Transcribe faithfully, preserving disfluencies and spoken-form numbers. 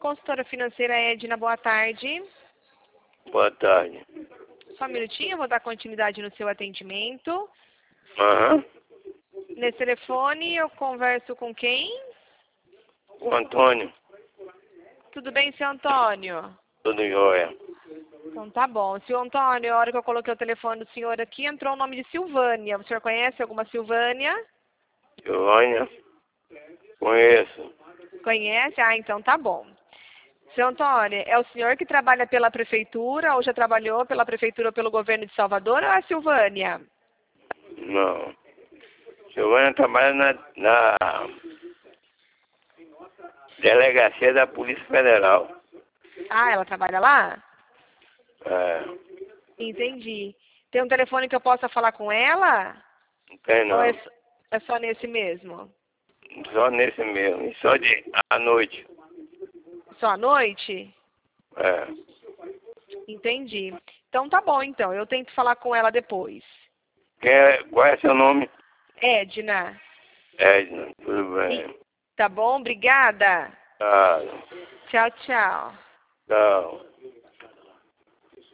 Consultora financeira Edna, boa tarde. Boa tarde. Só um minutinho, eu vou dar continuidade no seu atendimento. Aham. Nesse telefone eu converso com quem? O Antônio. Tudo bem, seu Antônio? Tudo jóia. Então tá bom. Seu Antônio, a hora que eu coloquei o telefone do senhor aqui, entrou o nome de Silvânia. O senhor conhece alguma Silvânia? Silvânia? Conheço. Conhece? Ah, então tá bom. Seu Antônio, é o senhor que trabalha pela prefeitura ou já trabalhou pela prefeitura ou pelo governo de Salvador ou é a Silvânia? Não. Silvânia trabalha na, na delegacia da Polícia Federal. Ah, ela trabalha lá? É. Entendi. Tem um telefone que eu possa falar com ela? Não tem Ou não. é, só- é só nesse mesmo? Só nesse mesmo. E só de à noite. Só à noite? É. Entendi. Então tá bom, então. Eu tento falar com ela depois. Quem é, qual é seu nome? Edna. Edna. Tudo bem. Tá bom? Obrigada. Tá. Tchau, tchau. Tchau.